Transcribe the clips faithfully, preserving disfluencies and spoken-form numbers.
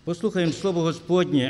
Послухаємо Слово Господнє.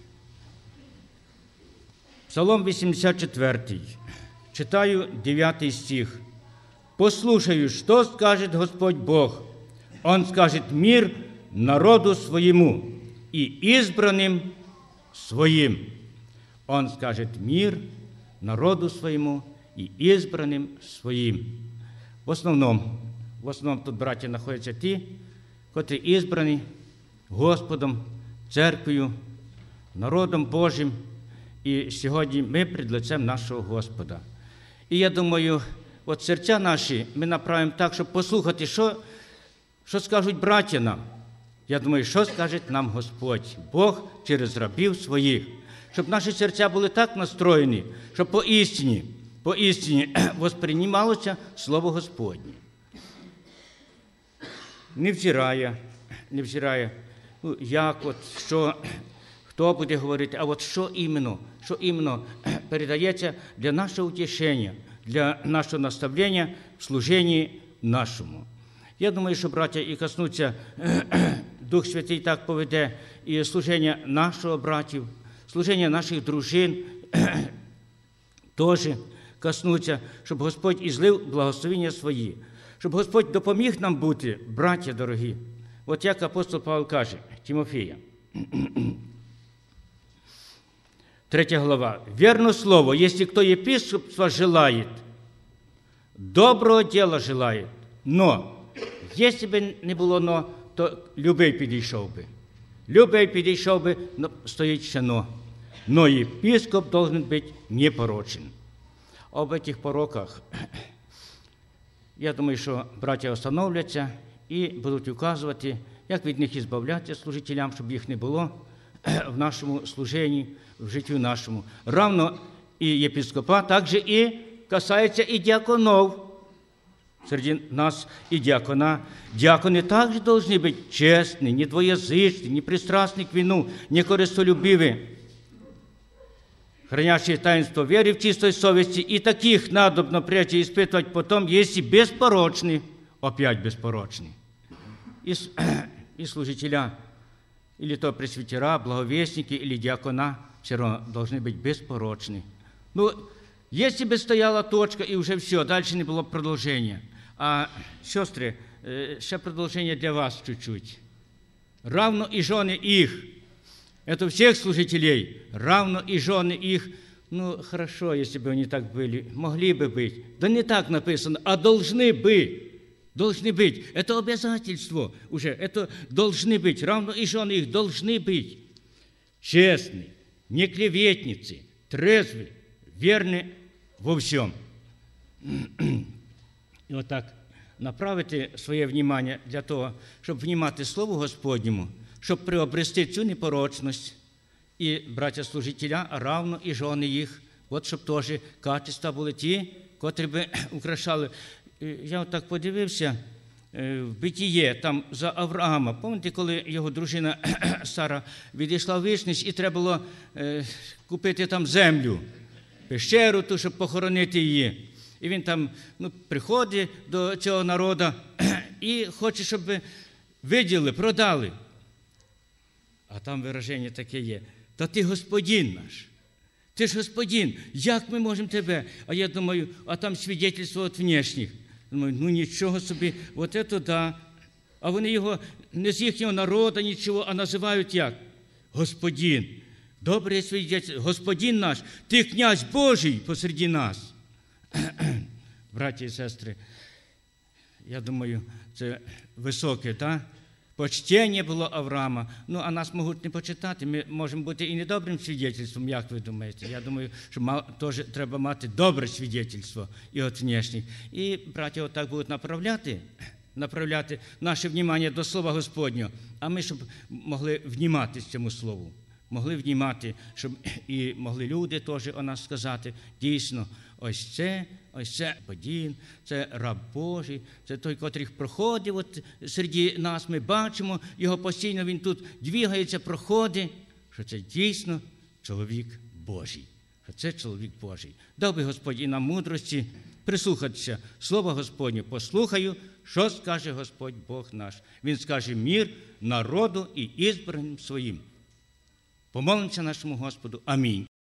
Псалом вісімдесят четвертий. Читаю девятый стих. «Послушаю, что скажет Господь Бог. Он скажет мир народу своему и избранным своим». Он скажет мир народу своему и избранным своим. В основному, в основному тут, браття, знаходяться ті, котрі ізбрані Господом, церквою, народом Божим. І сьогодні ми перед лицем нашого Господа. І я думаю, от серця наші ми направимо так, щоб послухати, що, що скажуть браття нам. Я думаю, що скаже нам Господь, Бог через рабів своїх. Щоб наші серця були так настроєні, щоб поістині, поістині восприймалося Слово Господнє. Не взирає, не взирає, ну, як, от, що, хто буде говорити, а от що іменно, що іменно передається для нашого утішення, для нашого наставлення в служенні нашому. Я думаю, що, браття, і коснуться, Дух Святий так поведе і служення нашого братів, служення наших дружин теж коснуться, щоб Господь ізлив благословення свої, щоб Господь допоміг нам бути, браття дорогі. От як апостол Павло каже, Тимофія, третя глава. «Верно слово, если кто епископства желает, доброго дела желает, но, если бы не було но, то любий підійшов би. Любий підійшов би, но стоїть ще но. Но епископ должен быть непорочен». Об этих пороках, я думаю, що браття остановляться і будуть указувати, як від них ізбавлятися служителям, щоб їх не було в нашому служенні, в житті нашому. Равно і єпископа, також і касається і діаконов. Серед нас і діакона. Діакони також повинні бути чесні, не двоязичні, не пристрастні к вину, не користолюбиві, хранящие таинство веры в чистой совести, и таких надобно прежде испытывать потом, если беспорочны, опять беспорочны. И, и служителя, или то пресвитера, благовестники, или диакона, все равно должны быть беспорочны. Ну, если бы стояла точка, и уже все, дальше не было продолжения. А, сестры, еще продолжение для вас чуть-чуть. Равно и жены их. Это всех служителей, равно и жены их. Ну, хорошо, если бы они так были, могли бы быть. Да не так написано, а должны быть. Должны быть. Это обязательство уже. Это должны быть. Равно и жены их должны быть. Честны, не клеветницы, трезвы, верны во всем. І отак направити своє внимание для того, щоб внімати Слову Господньому, щоб приобрести цю непорочність, і браття-служителя, а равно і жони їх, от щоб теж качества були ті, котрі би украшали. Я отак подивився в Битіє, там за Авраама. Пам'ятаєте, коли його дружина Сара відійшла в вічність, і треба було купити там землю, пещеру ту, щоб похоронити її. І він там ну, приходить до цього народу і хоче, щоб виділили, продали. А там вираження таке є. Та ти Господин наш. Ти ж Господин. Як ми можемо тебе? А я думаю, а там свідетельство від внешніх. Думаю, ну нічого собі, от це да. А вони його не з їхнього народу нічого, а називають як? Господин. Добре свідетельство. Господин наш. Ти князь Божий посеред нас. Браті і сестри, я думаю, це високе, так? Почтення було Авраама. Ну, а нас можуть не почитати. Ми можемо бути і недобрим свідетельством, як ви думаєте. Я думаю, що теж треба мати добре свідетельство і від внешніх. І браті отак будуть направляти, направляти наше внимання до Слова Господнього. А ми, щоб могли внімати цьому Слову. Могли внімати, щоб і могли люди теж о нас сказати, дійсно, ось це, ось це Господин, це раб Божий, це той, котрий проходить от серед нас, ми бачимо, його постійно він тут двигається, проходить, що це дійсно чоловік Божий, що це чоловік Божий. Дав би Господь і нам мудрості прислухатися Слово Господнє. Послухаю, що скаже Господь Бог наш. Він скаже мир народу і ізбраним своїм. Помолимося нашому Господу. Амінь.